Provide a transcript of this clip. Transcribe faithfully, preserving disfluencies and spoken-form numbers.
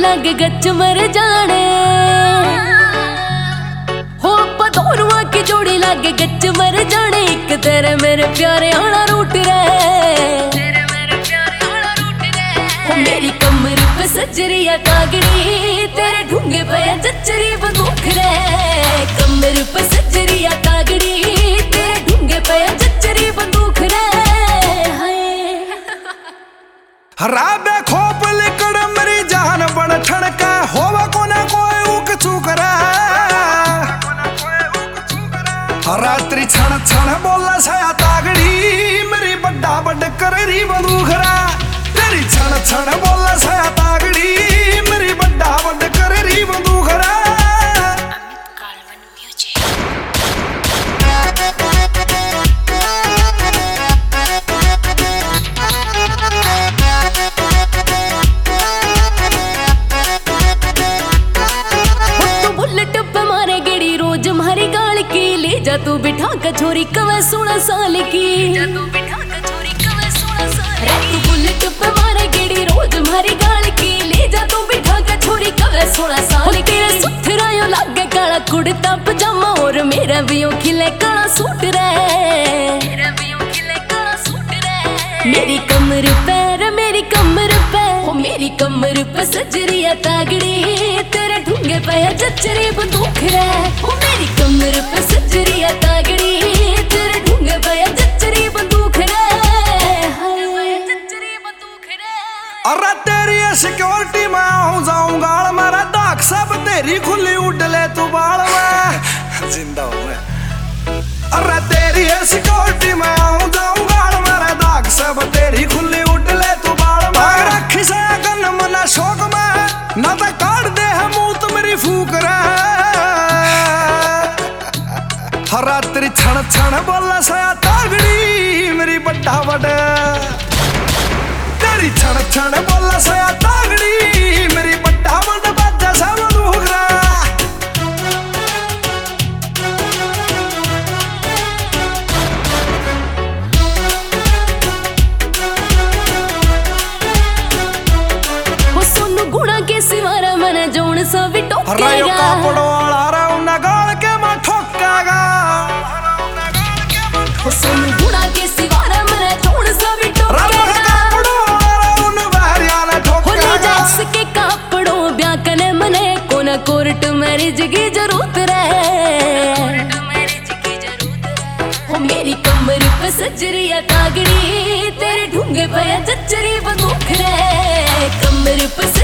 लागे गच मर जाने हो पदोरुआ की जोड़ी लागे गच मर जाने। एक तेरे मेरे प्यारे आना रूट रे मेरी कमर पे सजरिया कागड़ी तेरे ढूंगे पे जचरी बंदूक रे। कमर पे सजरिया कागड़ी तेरे ढूंगे पे जचरी बंदूक रे। राबे खोप लिकड़ मरी जान बन ठड़का होवा कोना कोई उक चुकरा। रात्रि छण छण बोला साया तागड़ी मेरी बड्डा बड करेरी बंदूखरा। तेरी छण छण बोला साया तागड़ी मेरी बड्डा बड करेरी बंदूखरा। जा तू बिठा कछोरी कवे सोलह साल की जा तू बिठा कछोरी कवे सोलह साल की। तू बुलेट पे मारे गेड़ी रोज मारी गाल की ले जा तू बिठा कछोरी कवे सोलह साल की। तेरे सुथरायो लागे काला कुर्ता पजामा और मेरा भी खिले काला सूट रे। मेरा भी खिले काला सूट रे। मेरी कमर पे मेरी कमर पे ओ मेरी कमर पे सजरिया तागड़ी तेरे ढूंगे पे जचरी बंदूक रे। ओ मेरी कमर पे सजरिया तागड़ी तेरे ढूंगे पे जचरी बंदूक रे। हाय जचरी बंदूक रे। अरे तेरी सिक्योरिटी में आऊं जाऊं गाल मेरा दाग सब तेरी खुली उड़ ले तू बाल में जिंदा हूं मैं। अरे तेरी सिक्योरिटी में आऊं जाऊं गाल मेरा दाग सब तेरी खुली उड़ ले तू बाल में। रखी से गन मना शौक में ना तो काट दे हम मुंह मेरी फूक रे। रात्रि छण छण बोला साया तागड़ी मेरी बड्डा बड। तेरी छण छण बोला साया तागड़ी मेरी बड्डा बड बाजा सा बंदूखरा। वो सोनू गुणा के सिवारा मने जोन सा भी टोकेगा। रायो कापड़ो वाला रे उन गाल के मैं ठोकागा। वो सोनू गुणा के सिवारा मने जोन सा भी टोकेगा। कापड़ो वाला उन बहरिया ने ठोकागा। हो जा इसके कापड़ों ब्याह कने मने कोना कोर्ट मैरिज की जरूरत रे। हो मेरी कमर पे सजरिया तागड़ी तेरे ढूंगे पे जचरी बंदूक रे। कमर पे